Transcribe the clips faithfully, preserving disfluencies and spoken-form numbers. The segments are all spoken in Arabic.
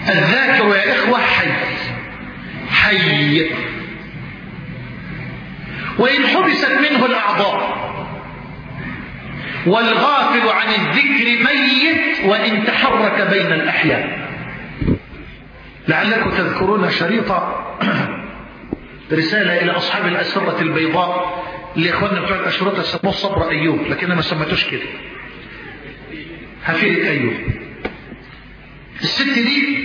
الذاكر يا إخوة حي حي، وإن حبست منه الأعضاء. والغافل عن الذكر ميت وإن تحرك بين الأحياء. لعلكم تذكرون شريطة رسالة إلى أصحاب الأسرة البيضاء اللي إخواننا بتوع الأشرطة سموه صبر أيوب، لكن ما سمتوش كده، حفيدة أيوب. الست دي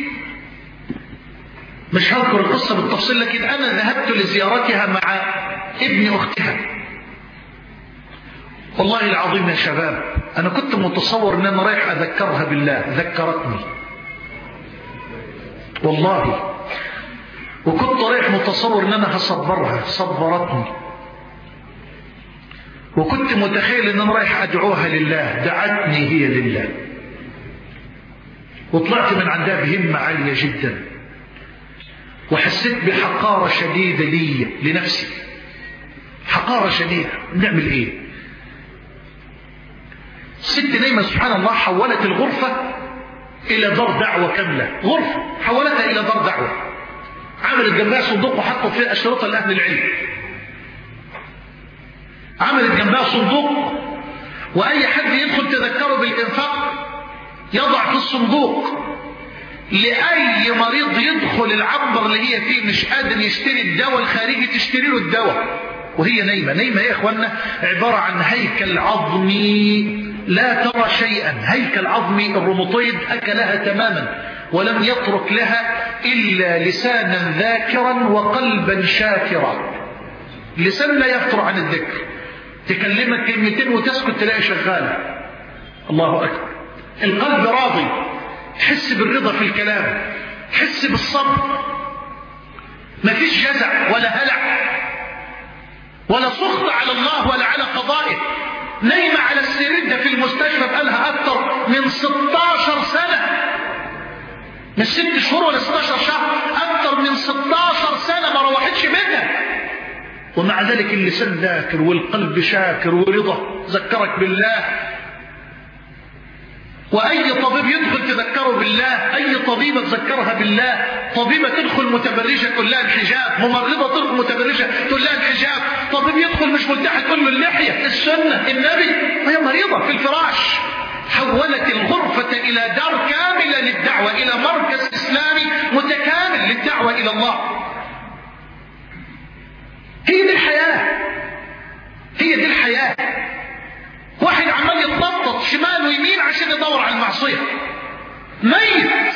مش هذكر القصة بالتفصيل، لكن أنا ذهبت لزيارتها مع ابن أختها. والله العظيم يا شباب أنا كنت متصور أن أنا رايح أذكرها بالله، ذكرتني والله. وكنت رايح متصور أن أنا هصبرها، صبرتني. وكنت متخيل أن أنا رايح أدعوها لله، دعتني هي لله. وطلعت من عندها بهمة عالية جدا، وحسيت بحقارة شديدة لي لنفسي، حقارة شديدة. نعمل ايه؟ الست نايمة سبحان الله، حولت الغرفة الى دار دعوة كاملة، غرفة حولتها الى دار دعوة. عملت جنبها صندوق وحطت فيه أشرطة لأهل العلم. عملت جنبها صندوق، وأي حد يدخل تذكره بالإنفاق يضع في الصندوق. لأي مريض يدخل العنبر اللي هي فيه مش قادر يشتري الدواء الخارجي، تشتري له الدواء وهي نايمة. نايمة يا إخوانا عبارة عن هيكل عظمي لا ترى شيئا، هيكل عظمي الروماتويد أكلها تماما، ولم يترك لها إلا لسانا ذاكرا وقلبا شاكرا. لسان لا يفتر عن الذكر، تكلمك كلمتين وتسكت تلاقي شغالة. الله أكبر. القلب راضي، تحس بالرضا في الكلام، تحس بالصبر، ما فيش جزع ولا هلع ولا سخط على الله ولا على قضائه. نايمة على السرير ده في المستشفى بقالها أكثر من ستاشر سنة، مش ست شهور ولا ستاشر شهر، أكثر من ستاشر سنة ما روحتش بيتها. ومع ذلك اللسان ذاكر والقلب شاكر ورضا، ذكرك بالله. وأي طبيب يدخل تذكره بالله، أي طبيبة تذكرها بالله. طبيبة تدخل متبرجة تقول لها الحجاب، ممرضة تدخل متبرجة تقول لها الحجاب، طبيب يدخل مش ملتحي تقول له اللحية، السنة، النبي، وهي مريضة في الفراش. حولت الغرفة إلى دار كاملة للدعوة، إلى مركز إسلامي متكامل للدعوة إلى الله. هي دي الحياة، هي دي الحياة. واحد عمال يتنطط شمال ويمين عشان يدور على المعصية، ميت